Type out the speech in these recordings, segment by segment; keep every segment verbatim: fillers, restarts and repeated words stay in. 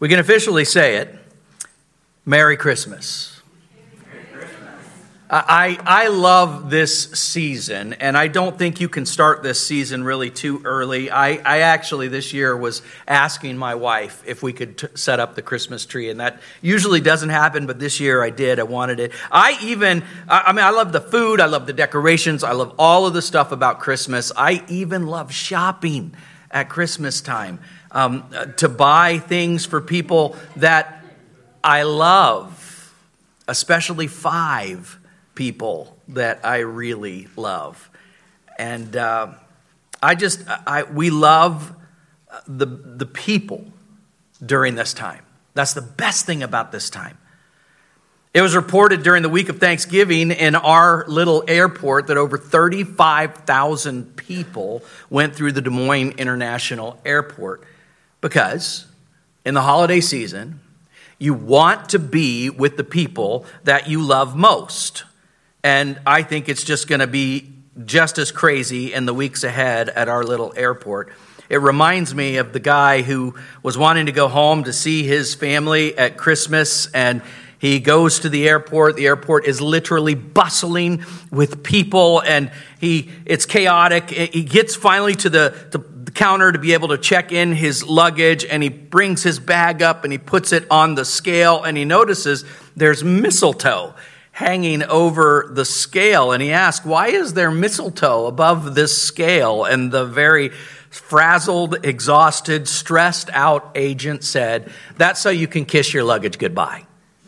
We can officially say it. Merry Christmas. Merry Christmas. I, I love this season, and I don't think you can start this season really too early. I, I actually this year was asking my wife if we could t- set up the Christmas tree, and that usually doesn't happen, but this year I did. I wanted it. I even, I, I mean, I love the food. I love the decorations. I love all of the stuff about Christmas. I even love shopping at Christmas time. Um, to buy things for people that I love, especially five people that I really love. And uh, I just, I we love the, the people during this time. That's the best thing about this time. It was reported during the week of Thanksgiving in our little airport that over thirty-five thousand people went through the Des Moines International Airport. Because in the holiday season, you want to be with the people that you love most. And I think it's just going to be just as crazy in the weeks ahead at our little airport. It reminds me of the guy who was wanting to go home to see his family at Christmas, and he goes to the airport. The airport is literally bustling with people, and he it's chaotic. He gets finally to the, the counter to be able to check in his luggage, and he brings his bag up and he puts it on the scale, and he notices there's mistletoe hanging over the scale, and he asks, why is there mistletoe above this scale? And the very frazzled, exhausted, stressed out agent said, that's so you can kiss your luggage goodbye.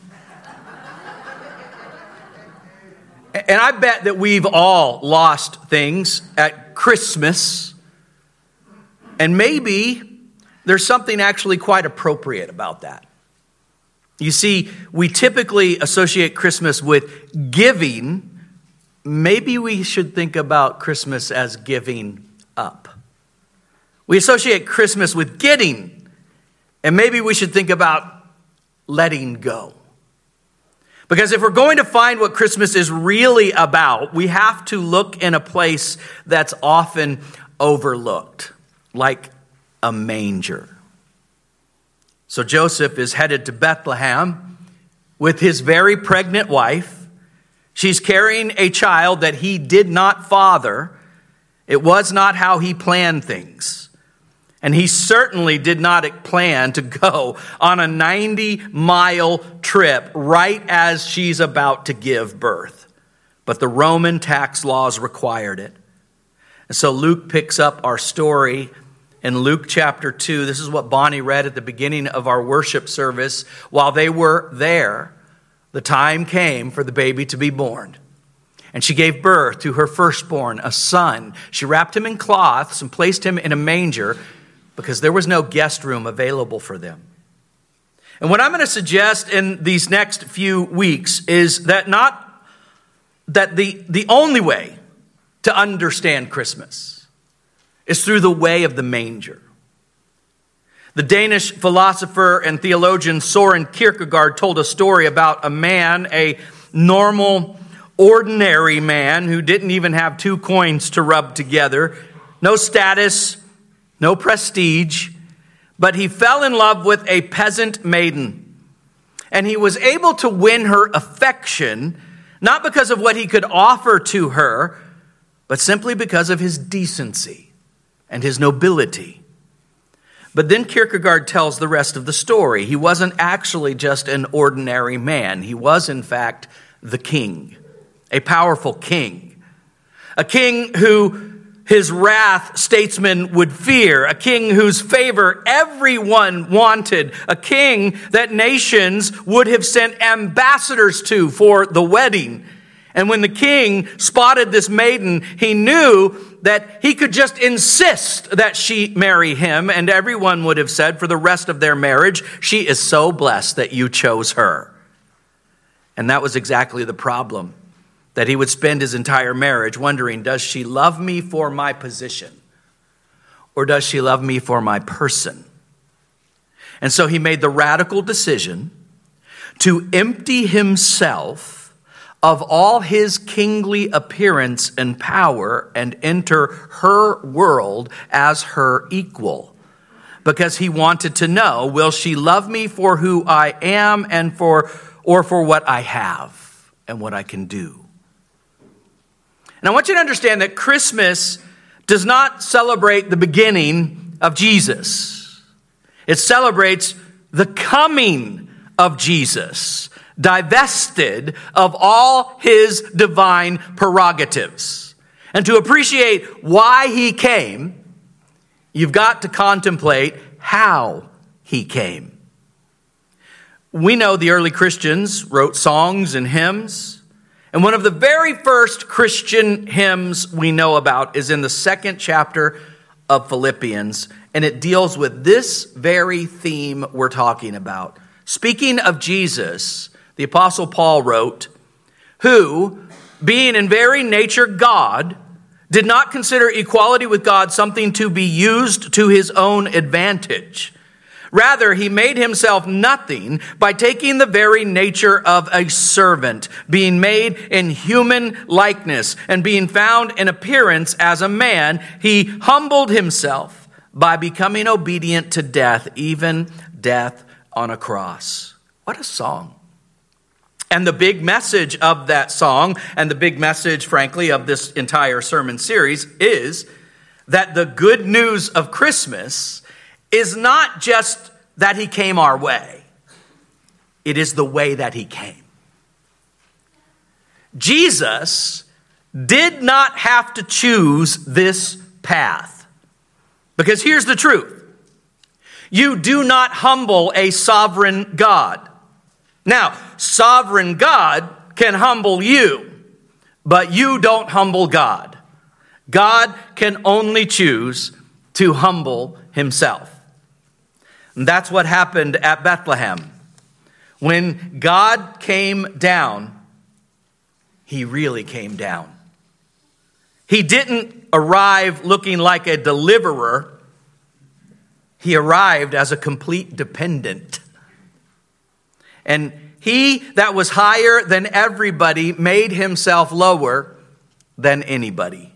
And I bet that we've all lost things at Christmas. And maybe there's something actually quite appropriate about that. You see, we typically associate Christmas with giving. Maybe we should think about Christmas as giving up. We associate Christmas with getting, and maybe we should think about letting go. Because if we're going to find what Christmas is really about, we have to look in a place that's often overlooked. Like a manger. So Joseph is headed to Bethlehem with his very pregnant wife. She's carrying a child that he did not father. It was not how he planned things. And he certainly did not plan to go on a ninety-mile trip right as she's about to give birth. But the Roman tax laws required it. And so Luke picks up our story in Luke chapter two. This is what Bonnie read at the beginning of our worship service. While they were there, the time came for the baby to be born. And she gave birth to her firstborn, a son. She wrapped him in cloths and placed him in a manger because there was no guest room available for them. And what I'm going to suggest in these next few weeks is that not that the, the only way to understand Christmas is through the way of the manger. The Danish philosopher and theologian Søren Kierkegaard told a story about a man, a normal, ordinary man who didn't even have two coins to rub together, no status, no prestige, but he fell in love with a peasant maiden. And he was able to win her affection, not because of what he could offer to her, but simply because of his decency and his nobility. But then Kierkegaard tells the rest of the story. He wasn't actually just an ordinary man. He was, in fact, the king, a powerful king, a king who his wrath statesmen would fear, a king whose favor everyone wanted, a king that nations would have sent ambassadors to for the wedding. And when the king spotted this maiden, he knew that he could just insist that she marry him, and everyone would have said for the rest of their marriage, she is so blessed that you chose her. And that was exactly the problem, that he would spend his entire marriage wondering, does she love me for my position, or does she love me for my person? And so he made the radical decision to empty himself of all his kingly appearance and power and enter her world as her equal. because he wanted to know, will she love me for who I am and for or for what I have and what I can do? And I want you to understand that Christmas does not celebrate the beginning of Jesus. It celebrates the coming of Jesus, divested of all his divine prerogatives. And to appreciate why he came, you've got to contemplate how he came. We know the early Christians wrote songs and hymns. And one of the very first Christian hymns we know about is in the second chapter of Philippians. And it deals with this very theme we're talking about. Speaking of Jesus, the Apostle Paul wrote, who, being in very nature God, did not consider equality with God something to be used to his own advantage. Rather, he made himself nothing by taking the very nature of a servant, being made in human likeness, and being found in appearance as a man. He humbled himself by becoming obedient to death, even death on a cross. What a song. And the big message of that song, and the big message, frankly, of this entire sermon series is that the good news of Christmas is not just that he came our way. It is the way that he came. Jesus did not have to choose this path. Because here's the truth. You do not humble a sovereign God. Now, sovereign God can humble you, but you don't humble God. God can only choose to humble himself. And that's what happened at Bethlehem. When God came down, he really came down. He didn't arrive looking like a deliverer. He arrived as a complete dependent. And he that was higher than everybody made himself lower than anybody.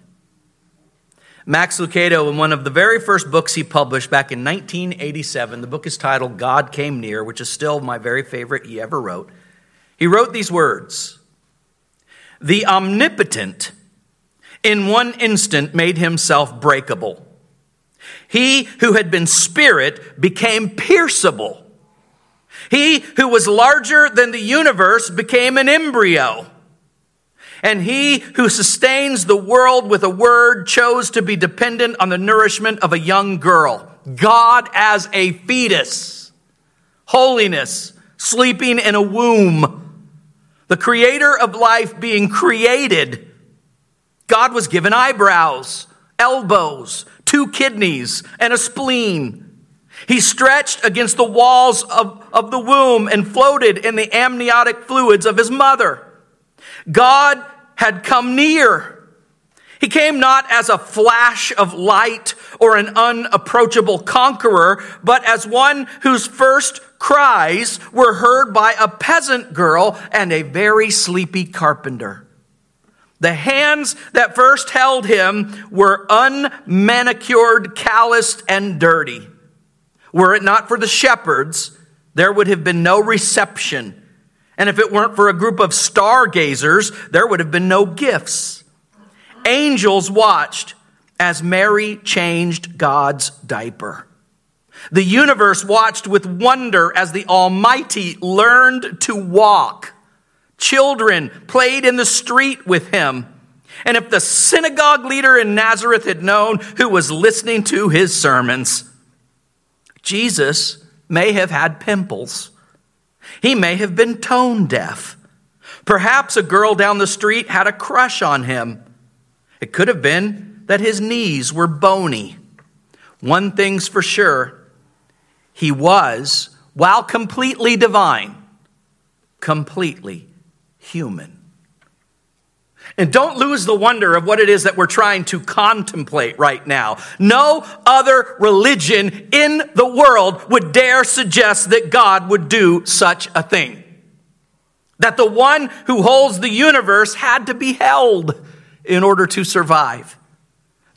Max Lucado, in one of the very first books he published back in nineteen eighty-seven, the book is titled God Came Near, which is still my very favorite he ever wrote. He wrote these words: "The omnipotent in one instant made himself breakable. He who had been spirit became pierceable. He who was larger than the universe became an embryo. And he who sustains the world with a word chose to be dependent on the nourishment of a young girl. God as a fetus. Holiness, sleeping in a womb. The creator of life being created. God was given eyebrows, elbows, two kidneys, and a spleen. He stretched against the walls of, of the womb and floated in the amniotic fluids of his mother. God had come near. He came not as a flash of light or an unapproachable conqueror, but as one whose first cries were heard by a peasant girl and a very sleepy carpenter. The hands that first held him were unmanicured, calloused, and dirty. Were it not for the shepherds, there would have been no reception. And if it weren't for a group of stargazers, there would have been no gifts. Angels watched as Mary changed God's diaper. The universe watched with wonder as the Almighty learned to walk. Children played in the street with him. And if the synagogue leader in Nazareth had known who was listening to his sermons, Jesus may have had pimples. He may have been tone deaf. Perhaps a girl down the street had a crush on him. It could have been that his knees were bony. One thing's for sure, he was, while completely divine, completely human. And don't lose the wonder of what it is that we're trying to contemplate right now. No other religion in the world would dare suggest that God would do such a thing. That the one who holds the universe had to be held in order to survive.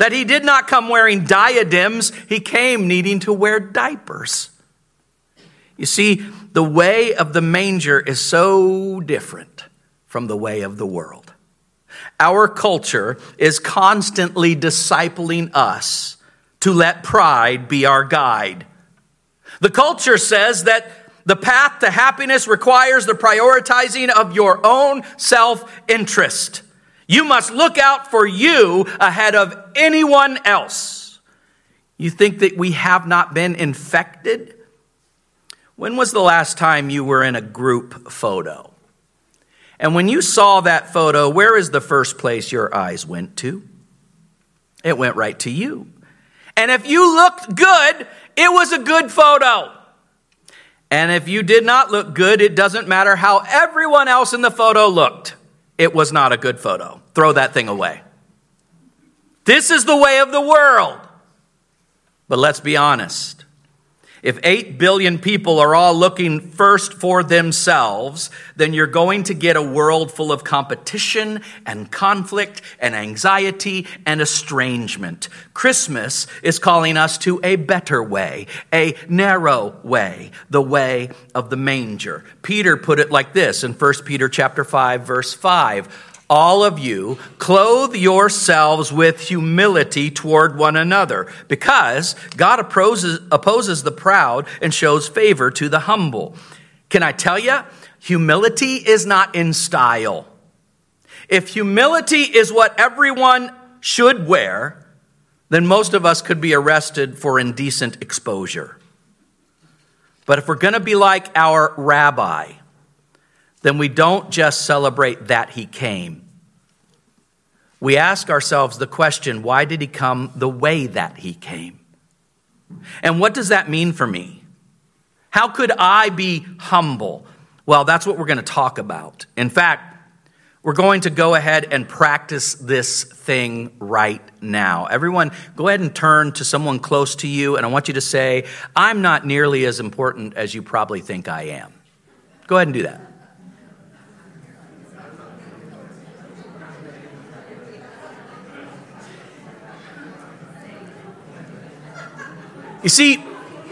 That he did not come wearing diadems, he came needing to wear diapers. You see, the way of the manger is so different from the way of the world. Our culture is constantly discipling us to let pride be our guide. The culture says that the path to happiness requires the prioritizing of your own self-interest. You must look out for you ahead of anyone else. You think that we have not been infected? When was the last time you were in a group photo? And when you saw that photo, where is the first place your eyes went to? It went right to you. And if you looked good, it was a good photo. And if you did not look good, it doesn't matter how everyone else in the photo looked. It was not a good photo. Throw that thing away. This is the way of the world. But let's be honest. If eight billion people are all looking first for themselves, then you're going to get a world full of competition and conflict and anxiety and estrangement. Christmas is calling us to a better way, a narrow way, the way of the manger. Peter put it like this in First Peter chapter five, verse five. All of you, clothe yourselves with humility toward one another, because God opposes, opposes the proud and shows favor to the humble. Can I tell you, humility is not in style. If humility is what everyone should wear, then most of us could be arrested for indecent exposure. But if we're going to be like our rabbi, then we don't just celebrate that he came. We ask ourselves the question, why did he come the way that he came? And what does that mean for me? How could I be humble? Well, that's what we're going to talk about. In fact, we're going to go ahead and practice this thing right now. Everyone, go ahead and turn to someone close to you, and I want you to say, I'm not nearly as important as you probably think I am. Go ahead and do that. You see,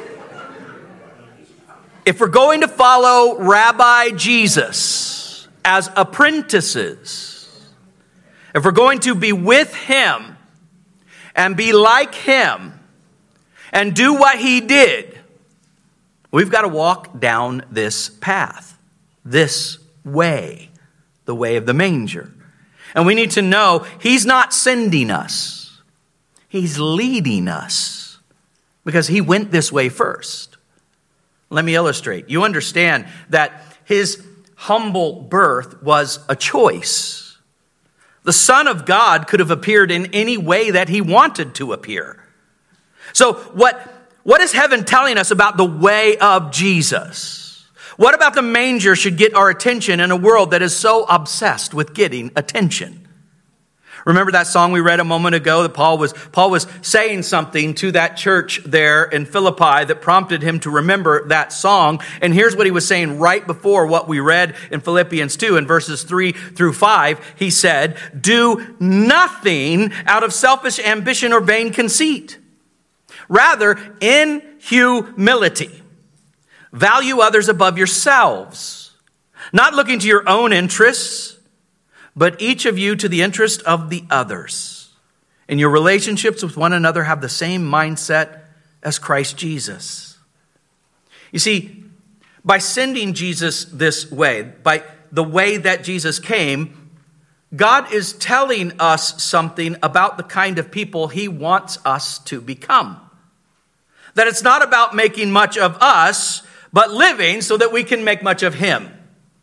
if we're going to follow Rabbi Jesus as apprentices, if we're going to be with him and be like him and do what he did, we've got to walk down this path, this way, the way of the manger. And we need to know he's not sending us. He's leading us. Because he went this way first. Let me illustrate. You understand that his humble birth was a choice. The Son of God could have appeared in any way that he wanted to appear. So what, what is heaven telling us about the way of Jesus? What about the manger should get our attention in a world that is so obsessed with getting attention? Remember that song we read a moment ago that Paul was Paul was saying something to that church there in Philippi that prompted him to remember that song. And here's what he was saying right before what we read in Philippians two in verses three through five. He said, "Do nothing out of selfish ambition or vain conceit. Rather, in humility, value others above yourselves, not looking to your own interests, but each of you to the interest of the others. In your relationships with one another, have the same mindset as Christ Jesus." You see, by sending Jesus this way, by the way that Jesus came, God is telling us something about the kind of people he wants us to become. That it's not about making much of us, but living so that we can make much of him.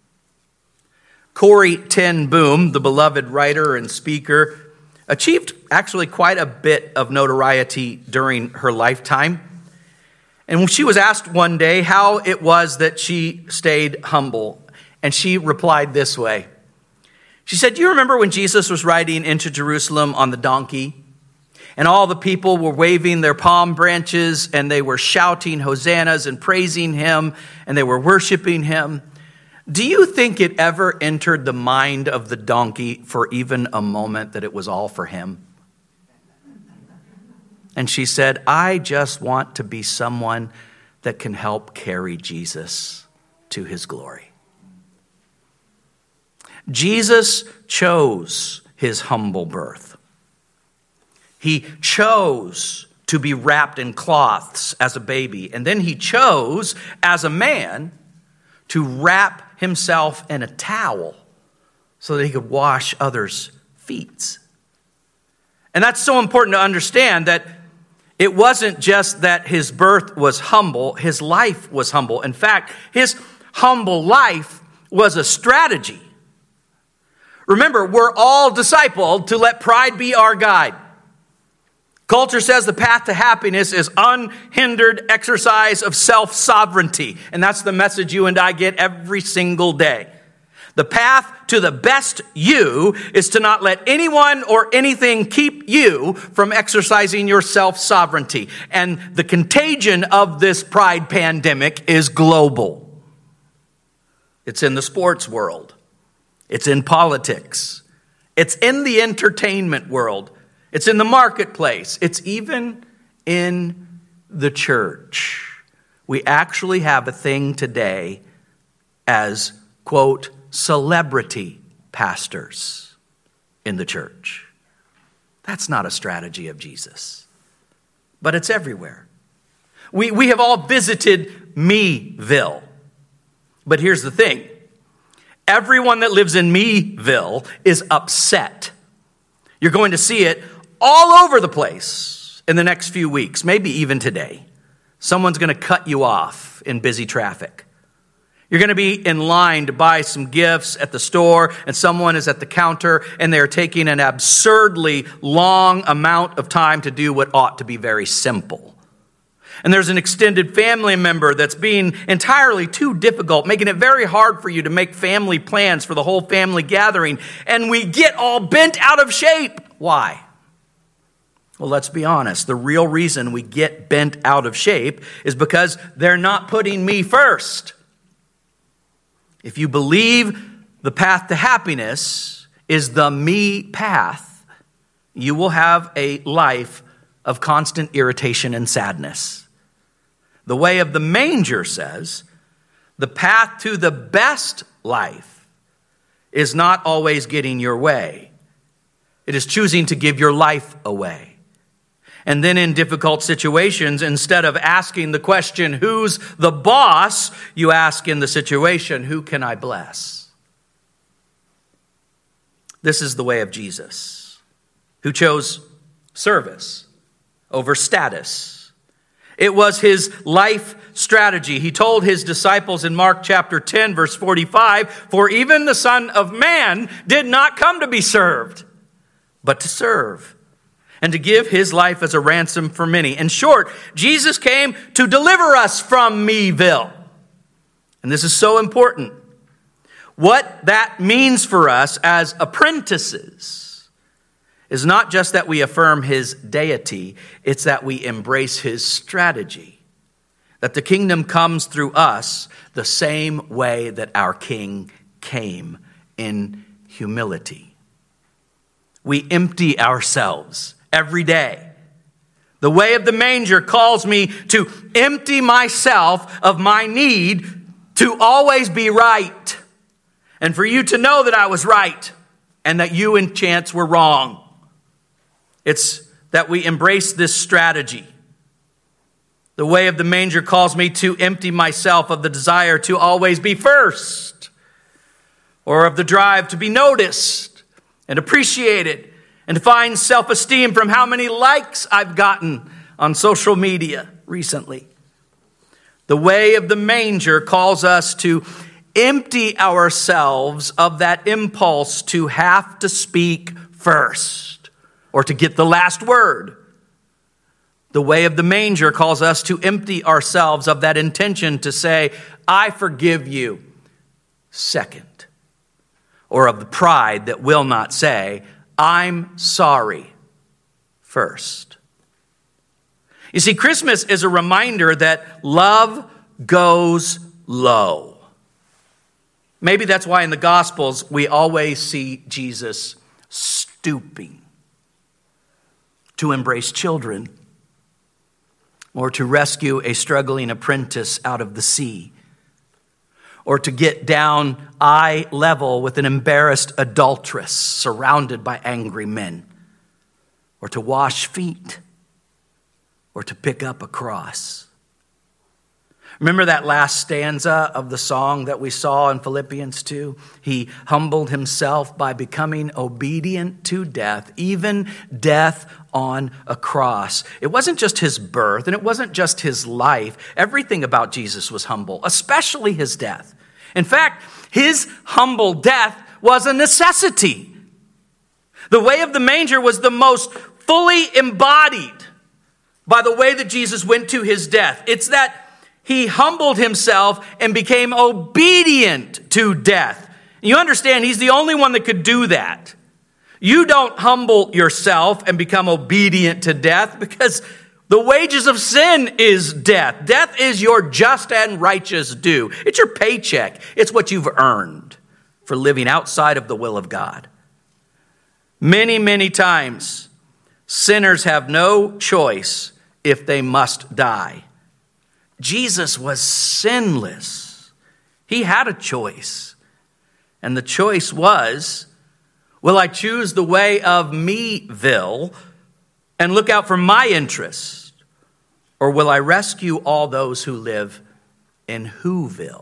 Corrie ten Boom, the beloved writer and speaker, achieved actually quite a bit of notoriety during her lifetime. And when she was asked one day how it was that she stayed humble, and she replied this way. She said, "Do you remember when Jesus was riding into Jerusalem on the donkey? And all the people were waving their palm branches, and they were shouting hosannas and praising him, and they were worshiping him. Do you think it ever entered the mind of the donkey for even a moment that it was all for him?" And she said, I just want to be someone that can help carry Jesus to his glory. Jesus chose his humble birth. He chose to be wrapped in cloths as a baby. And then he chose, as a man, to wrap himself in a towel so that he could wash others' feet. And that's so important to understand, that it wasn't just that his birth was humble, his life was humble. In fact, his humble life was a strategy. Remember, we're all discipled to let pride be our guide. Culture says the path to happiness is unhindered exercise of self-sovereignty. And that's the message you and I get every single day. The path to the best you is to not let anyone or anything keep you from exercising your self-sovereignty. And the contagion of this pride pandemic is global. It's in the sports world. It's in politics. It's in the entertainment world. It's in the marketplace. It's even in the church. We actually have a thing today as, quote, celebrity pastors in the church. That's not a strategy of Jesus, but it's everywhere. We, we have all visited Meville. But here's the thing. Everyone that lives in Meville is upset. You're going to see it all over the place in the next few weeks, maybe even today. Someone's going to cut you off in busy traffic. You're going to be in line to buy some gifts at the store, and someone is at the counter, and they're taking an absurdly long amount of time to do what ought to be very simple. And there's an extended family member that's being entirely too difficult, making it very hard for you to make family plans for the whole family gathering. And we get all bent out of shape. Why? Well, let's be honest. The real reason we get bent out of shape is because they're not putting me first. If you believe the path to happiness is the me path, you will have a life of constant irritation and sadness. The way of the manger says, the path to the best life is not always getting your way. It is choosing to give your life away. And then in difficult situations, instead of asking the question, who's the boss, you ask in the situation, who can I bless? This is the way of Jesus, who chose service over status. It was his life strategy. He told his disciples in Mark chapter ten, verse forty-five, for even the Son of Man did not come to be served, but to serve, and to give his life as a ransom for many. In short, Jesus came to deliver us from Meville. And this is so important. What that means for us as apprentices is not just that we affirm his deity, it's that we embrace his strategy. That the kingdom comes through us the same way that our King came, in humility. We empty ourselves every day. The way of the manger calls me to empty myself of my need to always be right. And for you to know that I was right and that you and Chance were wrong. It's that we embrace this strategy. The way of the manger calls me to empty myself of the desire to always be first, or of the drive to be noticed and appreciated, and to find self-esteem from how many likes I've gotten on social media recently. The way of the manger calls us to empty ourselves of that impulse to have to speak first, or to get the last word. The way of the manger calls us to empty ourselves of that intention to say, I forgive you, second. Or of the pride that will not say, I'm sorry, first. You see, Christmas is a reminder that love goes low. Maybe that's why in the Gospels we always see Jesus stooping to embrace children or to rescue a struggling apprentice out of the sea, or to get down eye level with an embarrassed adulteress surrounded by angry men, or to wash feet, or to pick up a cross. Remember that last stanza of the song that we saw in Philippians two? He humbled himself by becoming obedient to death, even death on a cross. It wasn't just his birth, and it wasn't just his life. Everything about Jesus was humble, especially his death. In fact, his humble death was a necessity. The way of the manger was the most fully embodied by the way that Jesus went to his death. It's that he humbled himself and became obedient to death. You understand, he's the only one that could do that. You don't humble yourself and become obedient to death, because the wages of sin is death. Death is your just and righteous due. It's your paycheck. It's what you've earned for living outside of the will of God. Many, many times, sinners have no choice if they must die. Jesus was sinless. He had a choice. And the choice was, will I choose the way of me-ville and look out for my interest, or will I rescue all those who live in Whoville?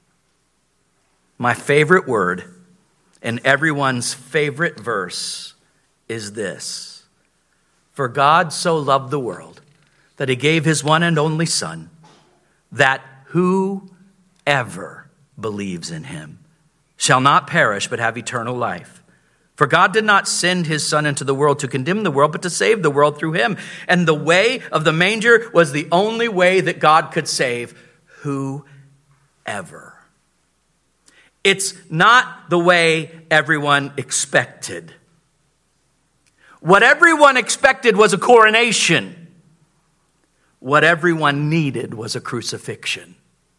My favorite word and everyone's favorite verse is this: for God so loved the world that he gave his one and only Son, that whoever believes in him shall not perish but have eternal life. For God did not send his Son into the world to condemn the world, but to save the world through him. And the way of the manger was the only way that God could save whoever. It's not the way everyone expected. What everyone expected was a coronation. What everyone needed was a crucifixion.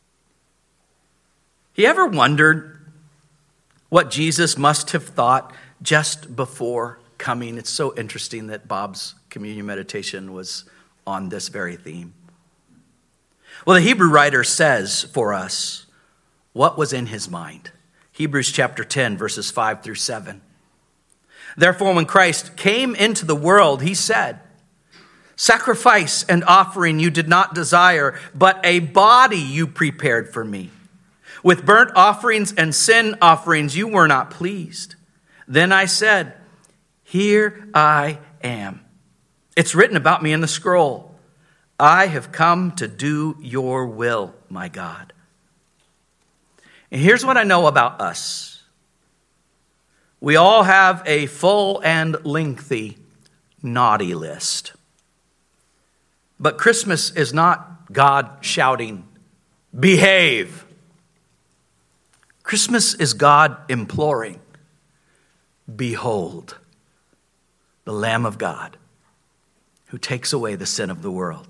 You ever wondered what Jesus must have thought just before coming? It's so interesting that Bob's communion meditation was on this very theme. Well, the Hebrew writer says for us what was in his mind. Hebrews chapter ten, verses five through seven. Therefore, when Christ came into the world, he said, sacrifice and offering you did not desire, but a body you prepared for me. With burnt offerings and sin offerings you were not pleased. Then I said, here I am. It's written about me in the scroll. I have come to do your will, my God. And here's what I know about us. We all have a full and lengthy naughty list. But Christmas is not God shouting, behave. Christmas is God imploring, behold, the Lamb of God who takes away the sin of the world.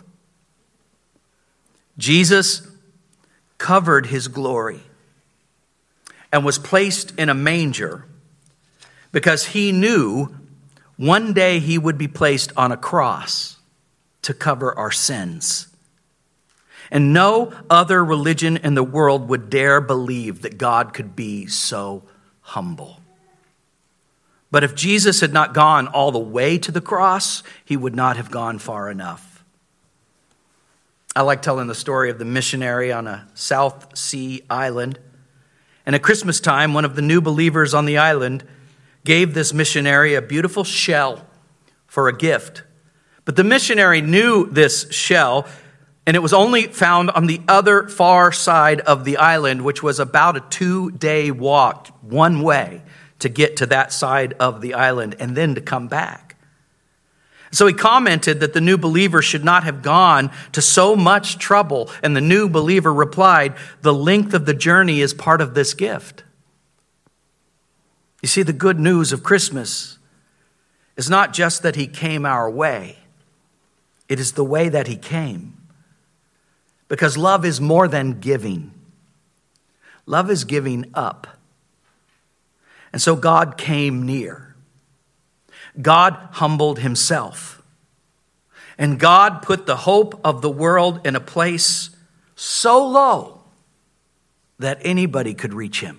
Jesus covered his glory and was placed in a manger because he knew one day he would be placed on a cross to cover our sins. And no other religion in the world would dare believe that God could be so humble. But if Jesus had not gone all the way to the cross, he would not have gone far enough. I like telling the story of the missionary on a South Sea island. And at Christmas time, one of the new believers on the island gave this missionary a beautiful shell for a gift. But the missionary knew this shell, and it was only found on the other far side of the island, which was about a two-day walk one way to get to that side of the island and then to come back. So he commented that the new believer should not have gone to so much trouble, and the new believer replied, the length of the journey is part of this gift. You see, the good news of Christmas is not just that he came our way. It is the way that he came. Because love is more than giving. Love is giving up. And so God came near. God humbled himself. And God put the hope of the world in a place so low that anybody could reach him.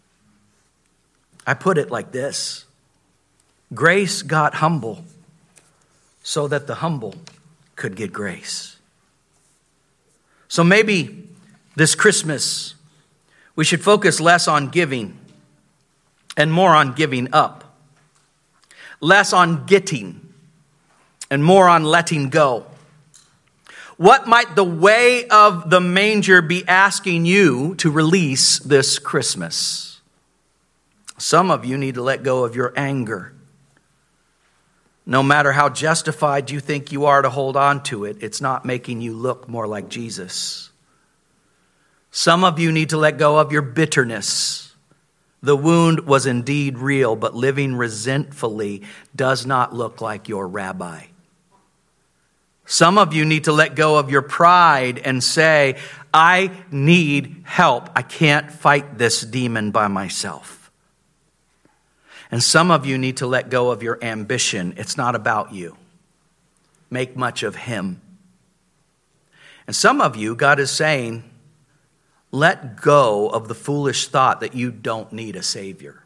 I put it like this: grace got humble so that the humble could get grace. So maybe this Christmas we should focus less on giving and more on giving up. Less on getting and more on letting go. What might the way of the manger be asking you to release this Christmas? Some of you need to let go of your anger. No matter how justified you think you are to hold on to it, it's not making you look more like Jesus. Some of you need to let go of your bitterness. The wound was indeed real, but living resentfully does not look like your rabbi. Some of you need to let go of your pride and say, I need help. I can't fight this demon by myself. And some of you need to let go of your ambition. It's not about you. Make much of him. And some of you, God is saying, let go of the foolish thought that you don't need a Savior.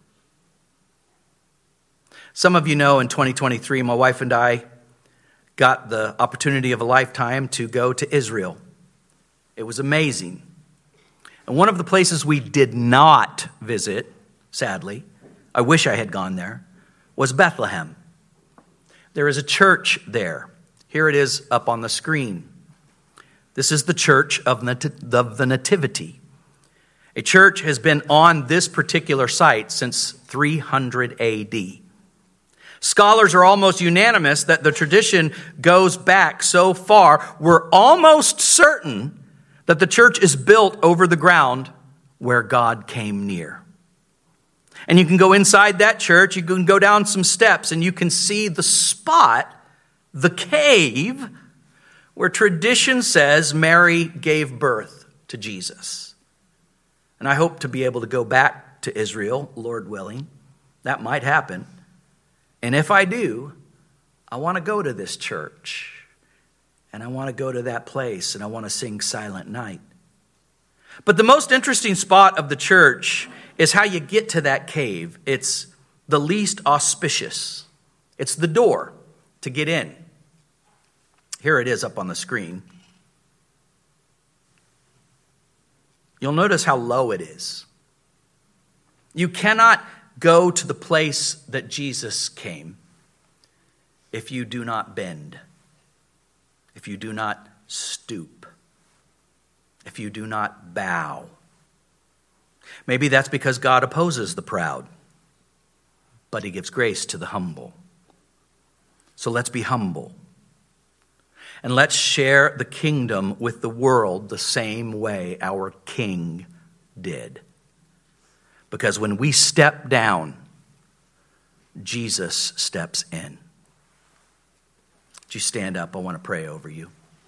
Some of you know in twenty twenty-three, my wife and I got the opportunity of a lifetime to go to Israel. It was amazing. And one of the places we did not visit, sadly, I wish I had gone there, was Bethlehem. There is a church there. Here it is up on the screen. This is the Church of the Nativity. A church has been on this particular site since three hundred A D. Scholars are almost unanimous that the tradition goes back so far. We're almost certain that the church is built over the ground where God came near. And you can go inside that church, you can go down some steps, and you can see the spot, the cave, where tradition says Mary gave birth to Jesus. And I hope to be able to go back to Israel, Lord willing. That might happen. And if I do, I want to go to this church. And I want to go to that place. And I want to sing Silent Night. But the most interesting spot of the church is how you get to that cave. It's the least auspicious. It's the door to get in. Here it is up on the screen. You'll notice how low it is. You cannot go to the place that Jesus came if you do not bend, if you do not stoop, if you do not bow. Maybe that's because God opposes the proud, but he gives grace to the humble. So let's be humble. And let's share the kingdom with the world the same way our King did. Because when we step down, Jesus steps in. Would you stand up? I want to pray over you.